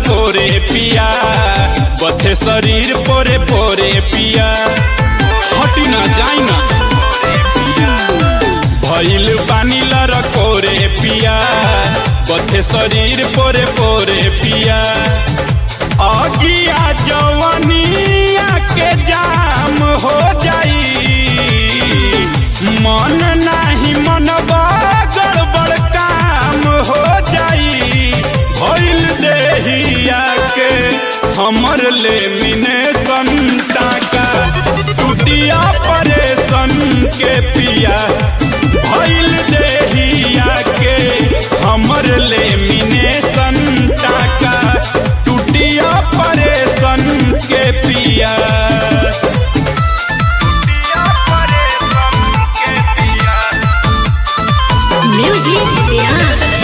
कोरे पिया बथे शरीर पोरे पोरे पिया हटी ना जाई ना भइल बानी लर कोरे पिया बथे शरीर पोरे पोरे पिया अगिया जवनिया के जाम हो जाई मन नाही मन गड़बड़ काम हो जाई भइल देहिया के हमर लेमिनेशन टाका टूटिया परेशन के पिया भइल देहिया के हमर लेमिनेशन टाका टूटिया परेशन के पिया Music Garage.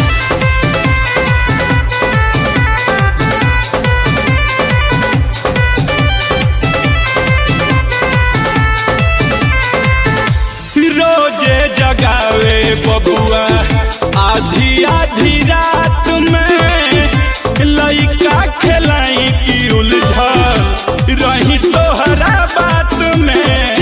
रोजे जगावे बबुआ आधी आधी रात में लइका खेलाई की उलझल रही तोहरा बात में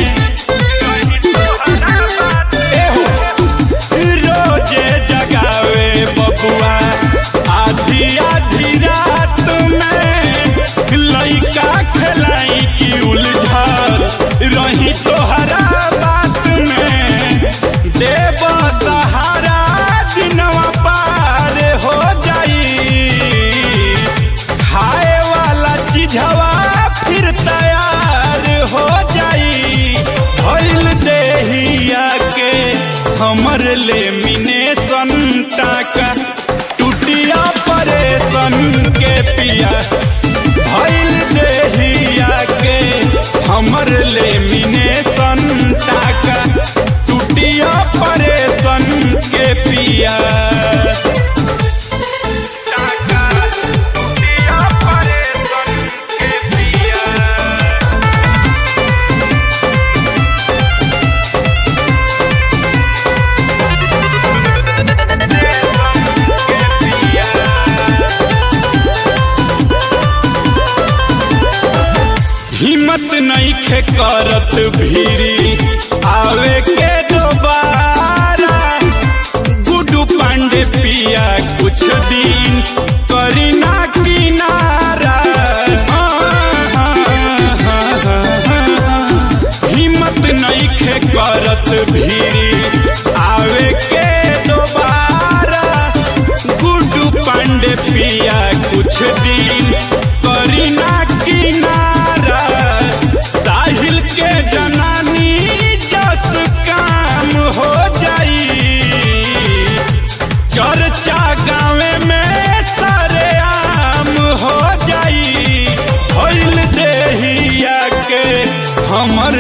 एहो रोजे जगावे बबुआ आधी आधी रात में लइका खेलाई की उलझल रही तोहरा बात में देव सहारा दिनवा पार हो जाई खाए वाला चीजवा फिर तैयार हो जाई भइल देहिया के हमर लेमिनेशन टाका टूटिया परेशन के पिया भइल देहिया के हमर लेमिनेशन टाका टूटिया परेशन के पिया टाका टूटिया परेशन के पिया हिम्मत नहीं खे करत भीरी आवे के दोबारा गुड्डू पांडे पिया कुछ दिन करी ना किनारा हिम्मत नहीं खे करत भीरी आवे के दोबारा गुड्डू पांडे पिया कुछ दिन करी ना किनारा साहिल के जनानी जस काम हो जाई चर्चा गाँवे में सरेआम हो जाई भइल देहिया के हमर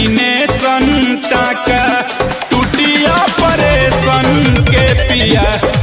लेमिनेशन टाका टूटिया परेशन के पिया